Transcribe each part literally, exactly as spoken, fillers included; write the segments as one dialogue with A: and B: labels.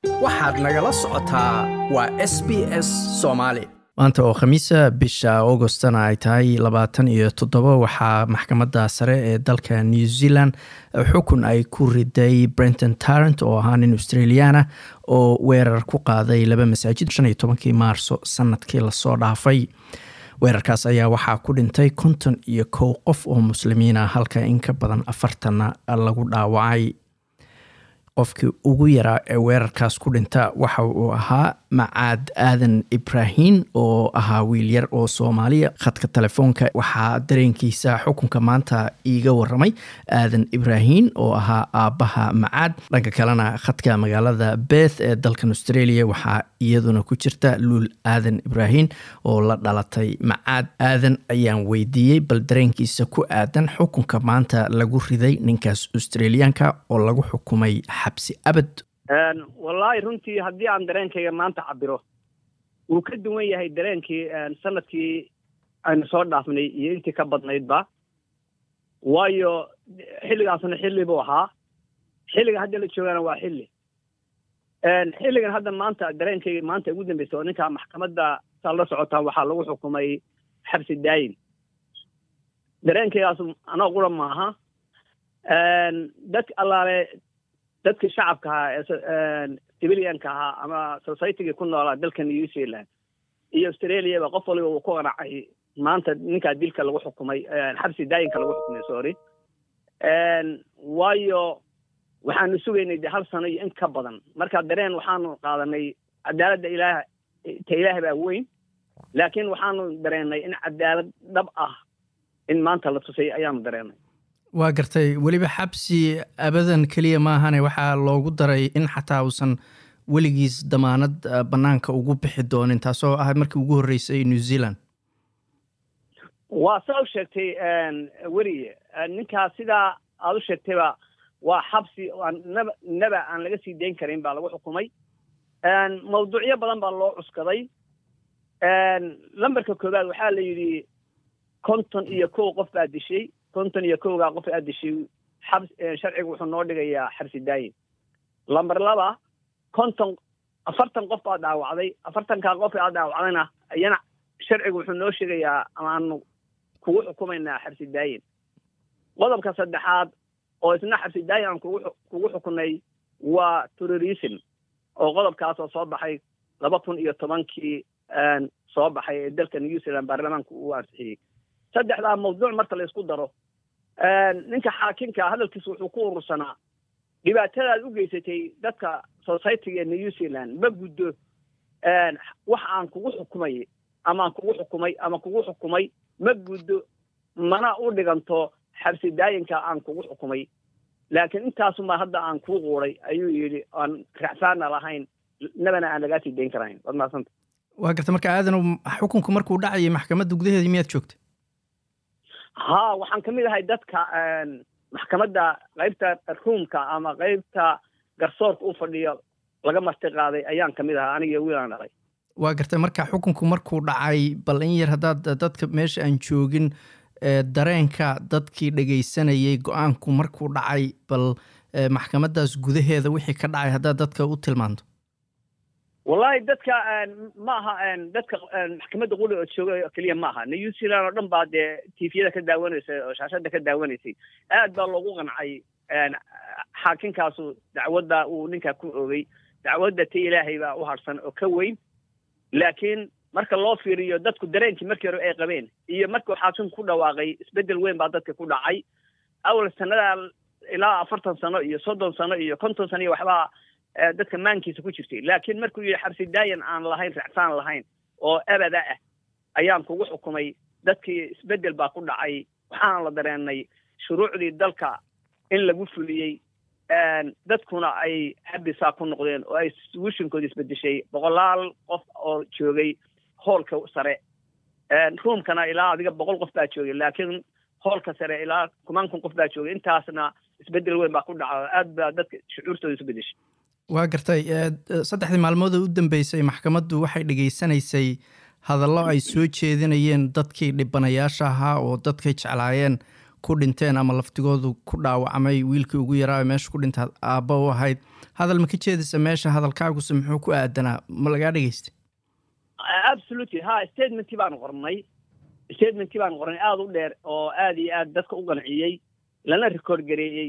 A: waxaad nagala socotaa waa S B S Soomaali. maanta oo khamiisa bisha Augustana ay tahay labaatan iyo toddoba waxaa maxkamadda sare ee dalka New Zealand xukun ay ku riday Brenton Tarrant oo ahaa nin Australiana oo weerar ku qaaday laba masaajid shan iyo tobankii Maarso sanadkii la soo dhaafay. weerarkaas ayaa waxaa ku dhintay konton iyo kow qof oo muslimiin ah halka in ka badan afartan lagu dhaawacay. qofkii ugu yaraa ee weerarkaas ku dhinta waxa uu ahaa Macaad Aadan Ibraahin oo ahaa wiil yar oo Soomaaliya. khadka telefoonka waxaa dareenkiisa xukunka maanta iiga waramay Aadan Ibraahin oo ahaa aabaha Macaad. dhanka kalena khadka magaalada Perth ee dalkan Australia waxaa iyaduna ku jirta Luul Aadan Ibraahin oo la dhalatay Macaad. Aadan ayaan weydiiyey bal dareenkiisa ku aadan xukunka maanta lagu riday ninkaas Australianka oo lagu xukumay xabsi abad.
B: een wallahi runtii haddii aan dareenkayga maanta cabiro wuu ka duwan yahay dareenkii sanadkii aynu soo dhaafnay iyo intii ka badnaydba, waayo xilligaasna xilli buu ahaa, xilliga hadda la joogana waa xilli. een xilligan hadda maanta dareenkayga maanta ugu dambeysay oo ninka maxkamadda saa la socotaa waxaa lagu xukumay xabsi daayin. dareenkaygaas anoo qura maaha, een dad allaale dadka shacabka ahaa ee civilianka ahaa ama society-ga ku noolaa dalka New Zealand iyo Australia ba qof waliba uu ku qanacay maanta ninka dilka lagu xukumay xabsi daayinka lagu xukumay sorry een waayo waxaanu sugaynay hal sano iyo in ka badan. marka dareen waxaanu qaadanay cadaaladda ilaahay ta ilaahay baa weyn, laakiin waxaanu dareenay in cadaalad dhab ah in maanta la tusay ayaanu dareenay.
A: waa gartay weliba xabsi abadan kaliya maahane waxaa loogu daray in xataa uusan weligiis damaanad banaanka ugu bixi doonin, taasoo ahayd markii ugu horreysay New Zealand.
B: waa saa u sheegtay weriye ninkaas sidaa aad u sheegtayba waa xabsi naba naba aan laga sii dayn karin baa lagu xukumay. mawduucyo badan baa loo cuskaday. lambarka koowaad waxaa la yidhi konton iyo kow qof baa dishay, konton iyo kowgaa qof aad dishay xabs sharcigu wuxuu noo dhigayaa xabsi daayin. lambar laba konton afartan qof baa dhaawacday, afartankaa qof aad dhaawacdayna iyana sharcigu wuxuu noo sheegayaa amaanu kugu xukumaynaa xabsi daayin. qodobka saddexaad oo isna xabsi daayin aan kugu kugu xukunay waa terrorism oo qodobkaas oo soo baxay laba kun iyo tobankii soo baxay ee dalka New Zealand baarlamaanku uu ansixiyey. saddexdaa mawduuc marka la isku daro ninka xaakinka hadalkiisa wuxuu ku urursanaa dhibaatadaad u geysatay dadka society-ga ee New Zealand ma guddo wax aan kugu xukumay ama aan kugu xukumay ama kugu xukumay ma guddo mana u dhiganto xabsi daayinka aan kugu xukumay, laakiin intaasuma hadda aan kuu quuray ayuu yidhi aan raacsaana lahayn nabana aan lagaa sii dayn karayn. waad mahadsanta.
A: waa garta marka aadan xukunku markuu dhacayay maxkamadda gudaheedii miyaad joogtay?
B: ها waxaan ka mid ahay dadka maxkamadda qaybta roomka ama qaybta garsoorka u fadhiyo laga marti qaaday ayaan ka mid ahaa aniga wiilaan dhalay.
A: waa gartay marka xukunku markuu dhacay bal in yar haddaad dadka meesha aan joogin dareenka dadkii dhagaysanayay go-aanku markuu dhacay bal maxkamaddaas gudaheeda wixii ka dhacay haddaad dadka u tilmaanto.
B: wallahi dadka ma aha dadka maxkamadda quli oo joogay kaliya ma aha New Zealand oo dhan baa dee tviyada ka daawanaysay oo shaashada ka daawanaysay aad baa loogu qancay xaakinkaasu dacwadda uu ninka ku oogay. dacwadda ta ilaahay baa u harsan oo ka weyn, laakiin marka loo fiiriyo dadku dareenkii markii hore ay qabeen iyo markuu xaakinku ku dhawaaqay isbeddel weyn baa dadka ku dhacay. awal sanada ilaa afartan sano iyo soddon sano iyo konton sano iyo waxbaa dadka maankiisa ku jirtay, laakiin markuu yidhi xabsi daayin aan lahayn racsaan lahayn oo abada ah ayaan kugu xukumay. dadkii isbeddel baa ku dhacay, waxaana la dareenay shuruucdii dalka in lagu fuliyey, dadkuna ay habisaa ku noqdeen oo ay wishinkooda isbedeshay. boqolaal qof oo joogay hoolka sare roomkana ilaa adiga boqol qof baa joogay, laakiin hoolka sare ilaa kumaan kun qof baa joogay. intaasna isbeddel weyn baa ku dhacay, aad baa dadka shucuurtooda isu bedeshay.
A: waa gartay saddexdii maalmood u dambeysay maxkamaddu waxay dhageysanaysay hadallo ay soo jeedinayeen dadkii dhibanayaasha ahaa oo dadkay jeclaayeen ku dhinteen ama laftigoodu ku dhaawacmay wiilkii ugu yaraa meesha ku dhinta aabba u ahayd hadal ma ka jeedisa meesha hadalkaaguse muxuu ku aadanaa ma lagaa dhegaystay
B: absolutely ha statementkii baan qornay statementkii baan qornay aada u dheer oo aada iyo aada dadka u qanciyey lana record gareeyey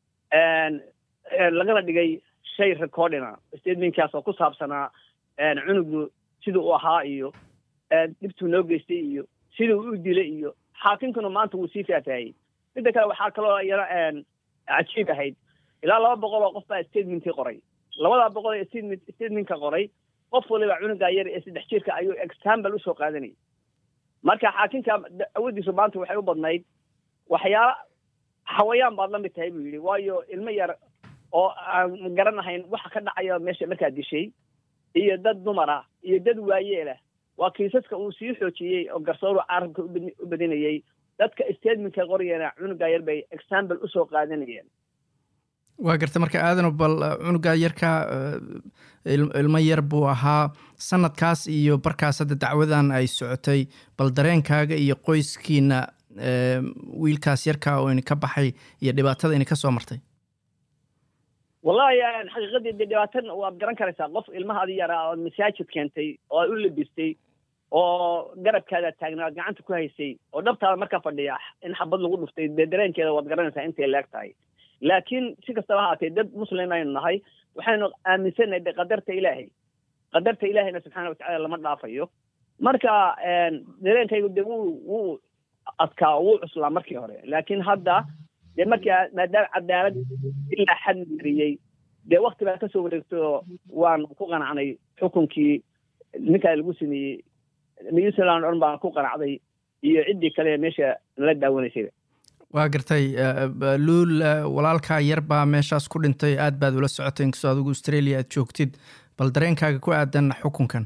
B: lagana dhigay shay recordina statementkaas oo ku saabsanaa cunugu siduu u ahaa iyo dhibtuu noo geystay iyo siduu u dilay iyo xaakinkuna maanta wuu sii faafahayey midda kale waxaa kaloo iyana cajiib ahayd ilaa laba boqol oo qof baa statementkii qoray labadaa boqol ee statement statementka qoray qof waliba cunugaa yar ee saddex jirka ayuu example usoo qaadanayay marka xaakinka awoodiisu maanta waxay u badnayd waxyaala xawayaan baad la mid tahay buu yidhi waayo ilmo yar oo aan garanahayn waxa ka dhacaya meesha markaa dishay iyo dad dumar ah iyo dad waayeelah waa kiisaska uu sii xoojiyey oo garsooru carabka u badinayay dadka statementka qorayana cunugaa yar bay example usoo qaadanayeen
A: waa garta marka aadano bal cunugaa yarka ilmo yar buu ahaa sanadkaas iyo barkaas hadda dacwadan ay socotay bal dareenkaaga iyo qoyskiina wiilkaas yarkaa oo ini ka baxay iyo dhibaatada ini ka soo martay
B: wallahi xaqiiqadii dee dhibaatan waad garan karaysaa qof ilmahaadi yaraa oo masaajid keentay oo aad u labistay oo garabkaada taagnaa gacanta ku haysay oo dhabtaada markaa fadhiya in xabad lagu dhuftay dee dareenkeeda waad garanaysaa intay leeg tahay laakiin si kastaba haatee dad muslim aynu nahay waxaynu aaminsanahay de qadarta ilaahay qadarta ilaahayna subxaana watacaala lama dhaafayo marka dareenkaygu de wuu wuu adkaa wuu cuslaa markii hore laakiin hadda dee markii maadaama cadaalad ilaa xad mariyey dee wakti baa kasoo wareegto waan ku qanacnay xukunkii ninkaa lagu sameeyey new zealand on baan ku qanacday iyo ciddii kale meesha nala daawanaysay
A: waa gartay luul walaalkaa yar baa meeshaas ku dhintay aad baad ula socotay inkastoo adigu australia aad joogtid bal dareenkaaga ku aadan xukunkan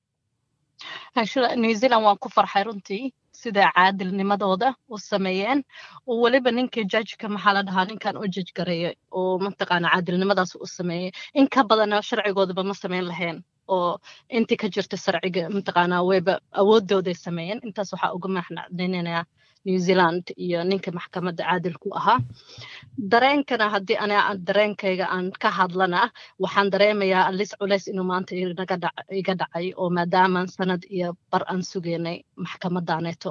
C: new zealand waan ku farxay runtii sida caadilnimadooda u sameeyeen oo waliba ninkii judgeka maxaa la dhahaa ninkan u judge gareeyay oo mataqaana caadilnimadaas u sameeyay in ka badan sharcigoodaba ma sameyn lahayn oo intii ka jirta sharciga mataqaana wayba awoodooday sameeyeen intaas waxaa uga mahadcelinayaa new zealand iyo ninka maxkamadda caadilku ahaa dareenkana haddii ana dareenkayga aan ka hadlana waxaan dareemayaa alis culays inuu maanta iga dhacay oo maadaamaan sanad iyo bar aan sugeynay maxkamadaaneeto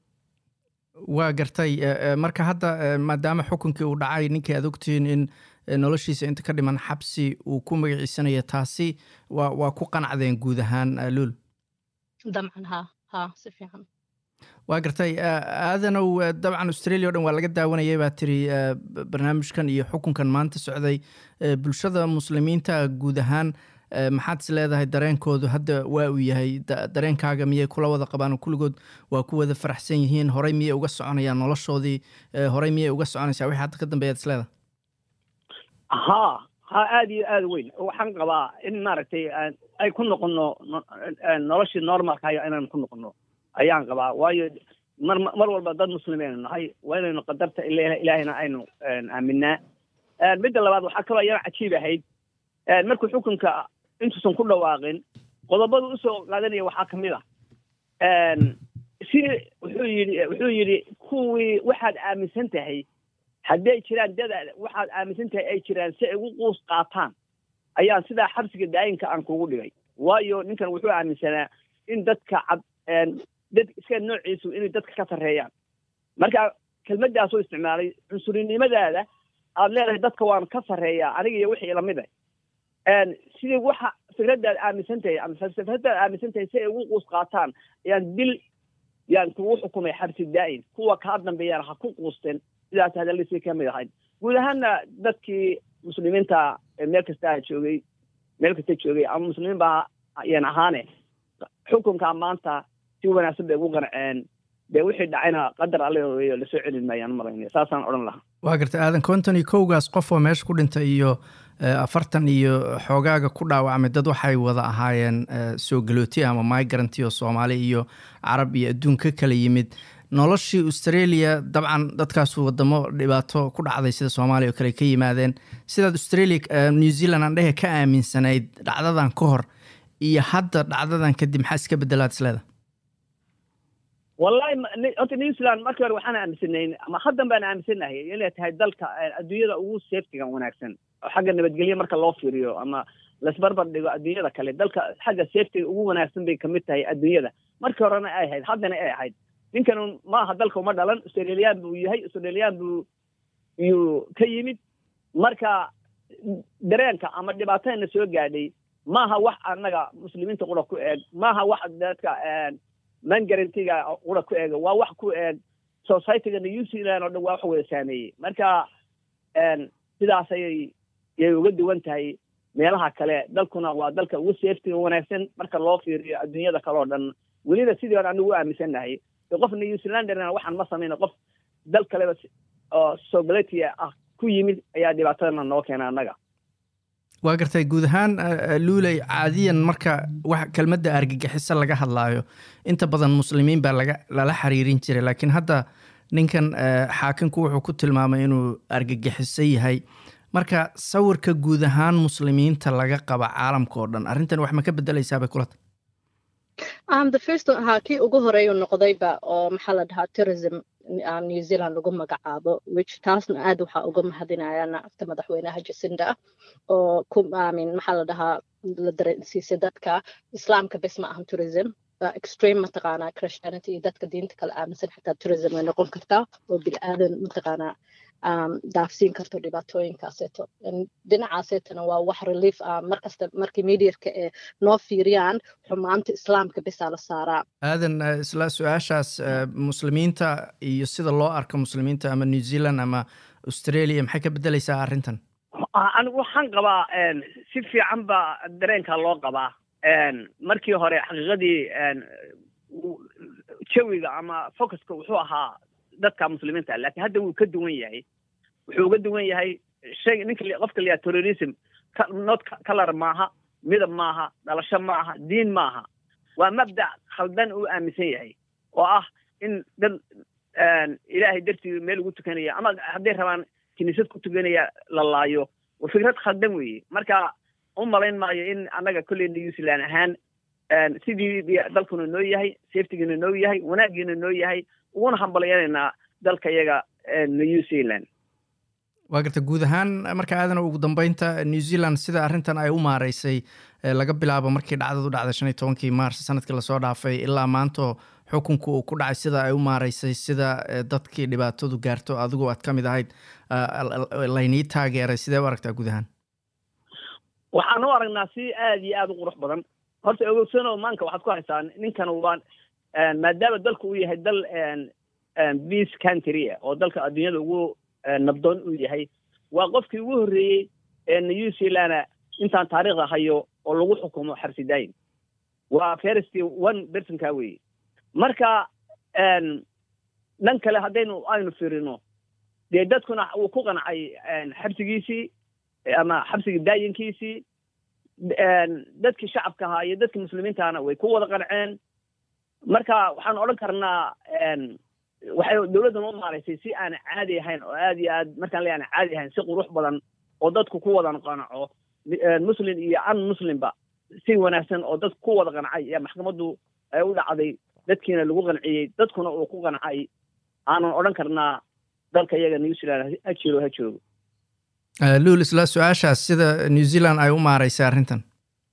A: waa gartay marka hadda maadaama xukunkii uu dhacay ninkii aad ogtihiin in noloshiisa inta ka dhiman xabsi uu ku magaciisanaya taasi waa waa ku qanacdeen guud ahaan luul
C: dabcan ha ha si fiican
A: waa gartay aadanow dabcan australia o dhan waa laga daawanayay baa tiri barnaamijkan iyo xukunkan maanta socday bulshada muslimiinta guud ahaan maxaad is leedahay dareenkoodu hadda waa uu yahay dareenkaaga miyay kula wada qabaan kulligood waa ku wada faraxsan yihiin horey miyay uga soconayaan noloshoodii horey miyay uga soconaysaa wixii hadda ka dambeeyaad is leedahay
B: ha ha aada iyo aada weyn waxaan qabaa in maaragtay ay ku noqono noloshii normalkayo inaan ku noqono ayaan qabaa waayo mar mar walba dad muslimiin aynu nahay waa inaynu qadarta ilaahayna aynu aaminaa midda labaad waxaa kaloo iyana cajiib ahayd markuu xukunka intuusan ku dhawaaqin qodobada usoo qaadanaya waxaa ka mid ah si wuxuu yidhi wuxuu yidhi kuwii waxaad aaminsan tahay hadday jiraan dad waxaad aaminsan tahay ay jiraan si ay ugu quus qaataan ayaan sidaa xabsiga daayinka aan kugu dhigay waayo ninkan wuxuu aaminsanaa in dadka cad dad iska noociisu inay dadka ka sarreeyaan marka kelmaddaasuu isticmaalay cunsurinimadaada aad leedahay dadka waan ka sarreeyaa aniga iyo wixii lamid ah sidii waxa fikradaad aaminsan tahay ama falsafadaad aaminsan tahay si ay ugu quus qaataan ayaan dil yaan kugu xukumay xabsi daa'in kuwa kaa dambeeyaan ha ku quusteen sidaas hadallisii ka mid ahayd guud ahaanna dadkii muslimiinta meel kastaa joogay meel kasta joogay ama muslimiin baa ayaan ahaane xukunkaa maanta si wanaagsan bay ugu qanceen dee wixii dhacayna qadar alle weeyo lasoo celin maayaan malayna saasaan odhan lahaa
A: waa gartay aadan konton iyo kowgaas qof oo meesha ku dhintay iyo afartan iyo xoogaaga ku dhaawacmay dad waxay wada ahaayeen soo galooti ama migranti oo soomaali iyo carab iyo adduun ka kala yimid noloshii australia dabcan dadkaas wadamo dhibaato ku dhacday sida soomaaliya oo kale ka yimaadeen sidaad australia new zealand aan dhehe ka aaminsanayd dhacdadan ka hor iyo hadda dhacdadan kadib maxaa iska bedelaad isleeda
B: wallahi horta New Zealand markii hore waxaan aaminsanayn ama haddan baan aaminsanahay inay tahay dalka adduunyada ugu safety-ga wanaagsan oo xagga nabadgelyo marka loo fiiriyo ama la isbarbar dhigo adduunyada kale dalka xagga safety ugu wanaagsan bay kamid tahay adduunyada markii horena ay ahayd haddana ay ahayd ninkan ma aha dalka uma dhalan Australian buu yahay Australian buu iyuu ka yimid marka dareenka ama dhibaatooyinka soo gaadhay ma aha wax anaga muslimiinta qura ku eeg ma aha wax dadka man garantiga qura ku eeg waa wax ku eeg society-ga New Zealand oo dhan waa wax wada saameeyay marka een sidaas ay ay uga duwan tahay meelaha kale dalkuna waa dalka ugu safety wanaagsan marka loo fiiriyo adduunyada kale oo dhan waliba sidii aan ugu aaminsanahay qof New Zealanderna waxaan ma sameeyno qof dal kale oo Soomaaliya ah ku yimid ayaa dhibaatada noo keenay anaga
A: waa gartay guud ahaan luulay caadiyan marka wax kelmadda argagixisa laga hadlaayo inta badan muslimiin baa laga la xiriirin jiray laakiin hadda ninkan xaakinku wuxuu ku tilmaamay inuu argagixisa yahay marka sawirka guud ahaan muslimiinta laga qaba caalamka oo dhan arrintan wax ma ka bedelaysaa bay kula tahay
C: um the first haaki ugu horeeyo noqdayba oo maxaa la dhahaa tourism New Zealand lagu magacaabo which taasna aad waxa uga mahadinayana afta madaxweynaha Jacinda oo ku aamin maxaa la dhahaa la dareensiisay dadka islaamka bas ma ahan tourism extreme mataqaana Christianity dadka diinta kala aaminsan xitaa tourism ay noqon kartaa oo bil aadan mataqaana um daafsiin karto dhibaatooyinkaaseeto dhinacaaseetana waa wax relief ah markasta markii media-ka ee noo fiiriyaan xumaanta islaamka bisa la saaraa
A: aadan isla su'aashaas muslimiinta iyo sida loo arko muslimiinta ama New Zealand ama Australia maxay ka bedelaysaa arrintan
B: anigu waxaan qabaa si fiican ba dareenka loo qabaa markii hore xaqiiqadii jawiga ama focuska wuxuu ahaa dadka muslimiinta laakiin hadda wuu ka duwan yahay wuxuu uga duwan yahay shay ninka qofka la terrorism not color maaha midab maaha dhalasho maaha diin maaha waa mabda khaldan uu aaminsan yahay oo ah in dad ilaahay dartii meel ugu tukanaya ama hadday rabaan kiniisad ku tukanaya la laayo waa fikrad khaldan weeye marka u malayn maayo in annaga kulli New Zealand ahaan sidii dalkuna noo yahay safety-gina noo yahay wanaagina noo yahay uuna hambalyeynaa dalka iyaga New Zealand
A: waa garta guud ahaan marka aadana ugu dambeynta New Zealand sida arrintan ay u maareysay laga bilaabo markii dhacdadu dhacday shan iyo tobankii Maars sanadkii la soo dhaafay ilaa maanta xukunku uu ku dhacay sida ay u maareysay sida dadkii dhibaatadu gaarto adigu aad kamid ahayd laynii taageeray sidee u aragtaa guud ahaan
B: waxaan u aragnaa si aad iyo aad u qurux badan horta ogogsano maanka waxaad ku haysaa ninkan waan maadaama dalku uu yahay dal peace country oo dalka adduunyada ugu nabdoon uu yahay waa qofkii ugu horreeyey ee New Zealand intaan taariikhda hayo oo lagu xukumo xabsi daa'im waa first one person ka weey marka dhan kale haddaynu aynu fiirino dee dadkuna uu ku qancay xabsigiisii ama xabsiga daayinkiisii dadkii shacabka ahaa iyo dadkii muslimiintaana way ku wada qanceen marka waxaan odhan karnaa waxay dawladdan u maareysay si aan caadi ahayn oo aad iyo aad markaan leeyahay caadi ahayn si qurux badan oo dadku ku wada qanaco muslim iyo an muslimba si wanaagsan oo dadku ku wada qancay ee maxkamaddu ay u dhacday dadkiina lagu qanciyay dadkuna uu ku qancay aanan odhan karnaa dalka iyaga New Zealand ha jiro ha joogo
A: luul isla su'aashaas sida New Zealand ay u maareysay arrintan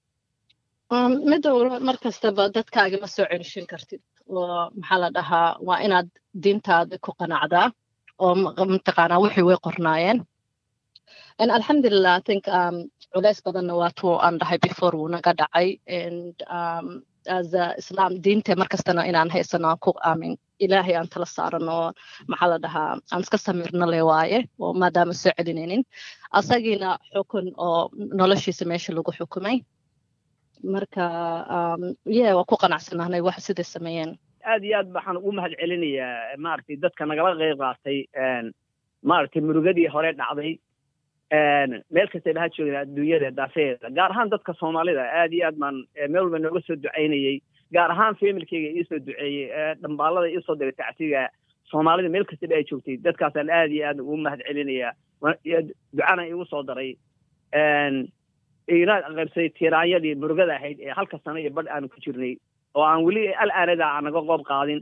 C: midda markastaba dadkaaga ma soo celishin kartid oo maxaa la dhahaa waa inaad diintaada ku qanacdaa oo mataqaanaa wixii way qornaayeen and alhamdulillah I think um culays badanna waa tuu aan dhahay before wuu naga dhacay and um as a Islam diinta markastana inaan haysano ku aamin ilaahay aan tala saarano maxaa la dhahaa aan iska samirno le waaye oo maadaama soo celinaynin asagiina xukun oo noloshiisa meesha lagu xukumay marka um yeah waa ku qanacsanaanay wax sida sameeyeen
B: aad iyo aad waxaan ugu mahad celinayaa maartay dadka nagala qayb qaatay een maartay murugadii hore dhacday een meel kasta ilaha joogay adduunyada daafeeda gaar ahaan dadka Soomaalida aad iyo aad man meel walba nooga soo ducaynayay gaar ahaan familkayga ii soo duceeyay dhambaalada ii soo diray tacsiga Soomaalida meel kasta ay joogtay dadkaas aan aad iyo aad ugu mahad celinayaa ducana igu soo daray een ina qaybsay tiraayadii murugada ahayd ee halka sano iyo badh aan ku jirnay oo aan wali al-aanada anaga qoob qaadin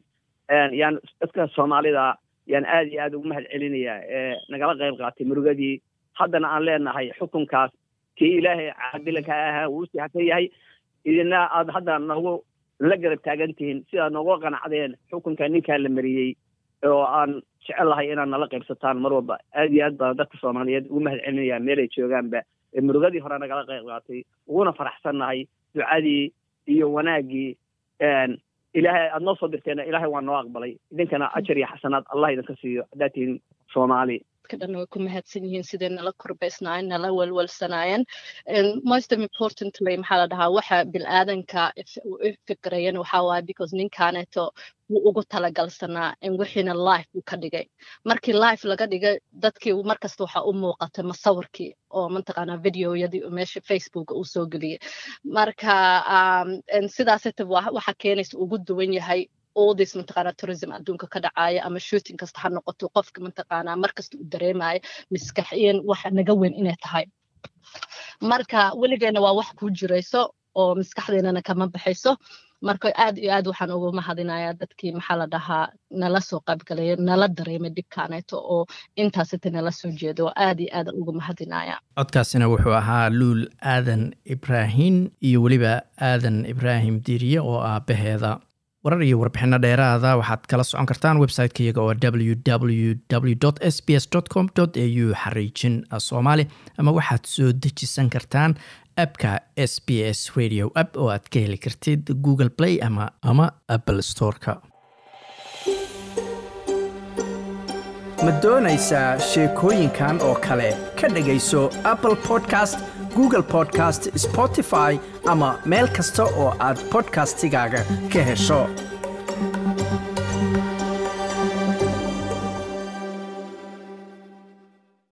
B: yaan dadka Soomaalida yaan aad iyo aad ugu mahad celinayaa ee nagala qayb qaatay murugadii haddana aan leenahay xukunkaas kii Ilaahay caadilanka ahaa uu si haka yahay idina aad hadda nagu la garab taagantihiin sida nagu qanacdeen xukunka ninka la mariyay oo aan jecelahay inaan nala qaybsataan mar walba aad iyo aad baan dadka Soomaaliyeed ugu mahad celinayaa meel ay joogaanba murugadii hore nagala qayb qaatay uguna faraxsanahay ducadii iyo wanaagii een ilaahay aad noo soo dirteen ilaahay waa noo aqbalay idinkana ajar iyo xasanaad Allah idinka siiyo hadaatiin Soomaali
C: kadana way ku mahadsan yihiin sidee nala korbaysnaayeen nala walwalsanaayeen and most importantly maxaa la dhahaa waxa bilaadanka fikrayeen waxa waa because ninkaaneeto wuu ugu talagalsanaa in wixiina live uu ka dhigay markii live laga dhigay dadkii markasta waxa u muuqatay masawirkii oo mantaqaana videoyadii meesha Facebook uu soo geliyay marka um and sidaas waxa keenaysa ugu duwan yahay all this mantaqaana tourism adduunka ka dhacaya ama shooting kasta ha noqoto qofka mantaqaana markasta uu dareemayo miskaxiin waxa naga weyn inay tahay marka weligeena waa wax ku jirayso oo miskaxdeena kama baxayso marka aad iyo aad waxaan ugu mahadinayaa dadkii maxaa la dhahaa nala soo qayb galay nala dareemay dibkaaneeto oo intaas inta nala soo jeedo aad iyo aad ugu mahadinayaa
A: codkaasina wuxuu ahaa Luul Aadan Ibrahim iyo waliba Aadan Ibrahim Diiriye oo aabaheeda warar iyo warbixino dheeraada waxaad kala socon kartaan website-ka iyaga oo w w w dot s b s dot com dot a u xariijin Soomaali ama waxaad soo dejisan kartaan appka S B S Radio app oo aad ka heli kartid Google Play ama ama Apple Store-ka. Ma doonaysaa sheekooyinkan oo kale ka dhagayso Apple Podcast, Google Podcast, Spotify ama meel kasta oo aad podcastigaaga ka hesho.